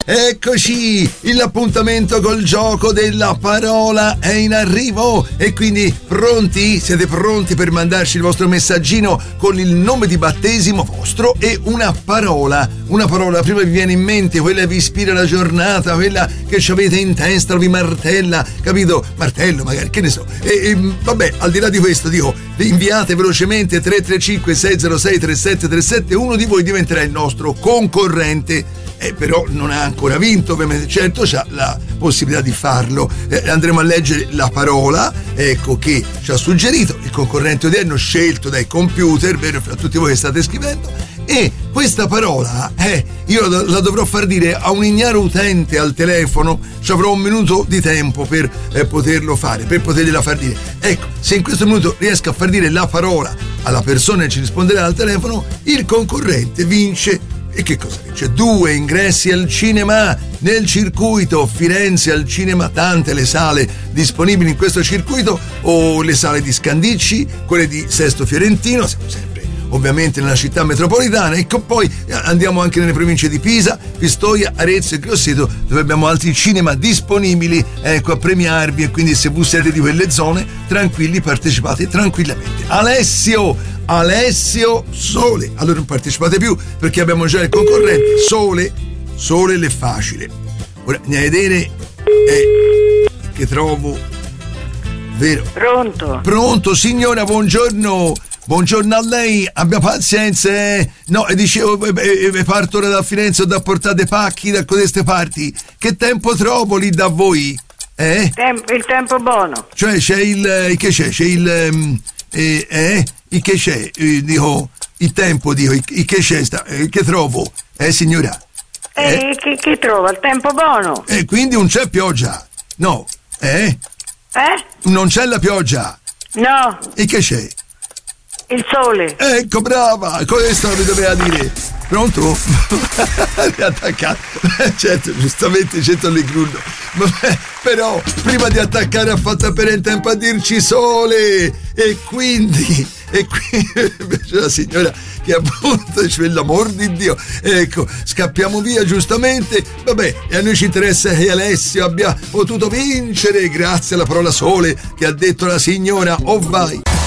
Eccoci, l'appuntamento col gioco della parola è in arrivo e quindi pronti? Siete pronti per mandarci il vostro messaggino con il nome di battesimo vostro e una parola? Una parola, prima vi viene in mente, quella che vi ispira la giornata, quella che ci avete in testa, vi martella, capito? Martello magari, che ne so. Vabbè, al di là di questo, dico, inviate velocemente 335-606-3737, uno di voi diventerà il nostro concorrente. Però non ha ancora vinto, ovviamente, certo c'ha la possibilità di farlo. Andremo a leggere la parola, ecco, che ci ha suggerito il concorrente odierno scelto dai computer, vero, fra tutti voi che state scrivendo, e questa parola io la dovrò far dire a un ignaro utente al telefono. Ci avrò un minuto di tempo per poterlo fare, per potergliela far dire. Ecco, se in questo minuto riesco a far dire la parola alla persona che ci risponderà al telefono, il concorrente vince. E che cosa dice? 2 ingressi al cinema nel circuito Firenze al cinema, tante le sale disponibili in questo circuito, o le sale di Scandicci, quelle di Sesto Fiorentino, siamo sempre ovviamente nella città metropolitana. Ecco, poi andiamo anche nelle province di Pisa, Pistoia, Arezzo e Grosseto, dove abbiamo altri cinema disponibili, ecco, a premiarvi, e quindi se voi siete di quelle zone, tranquilli, partecipate tranquillamente. Alessio Sole, allora non partecipate più perché abbiamo già il concorrente Sole l'è facile. Ora andiamo a vedere che trovo, vero? Pronto signora, buongiorno a lei, abbia pazienza. No, dicevo, parto ora da Firenze, ho da portare dei pacchi da queste parti. Che tempo trovo lì da voi? Il tempo buono. Cioè c'è il che c'è il che c'è, dico, il tempo, dico, il che c'è, che trovo, signora? Che trova? Il tempo buono. Quindi non c'è pioggia? No, non c'è la pioggia? No. E che c'è? Il sole. Ecco, brava, questo mi doveva dire. Pronto? Riattaccato. Certo, giustamente c'è il grullo. Però prima di attaccare ha fatto appena in tempo a dirci sole. E quindi invece la signora che appunto c'è l'amor di Dio. Ecco, scappiamo via giustamente. Vabbè, e a noi ci interessa che Alessio abbia potuto vincere grazie alla parola sole che ha detto la signora. Oh vai.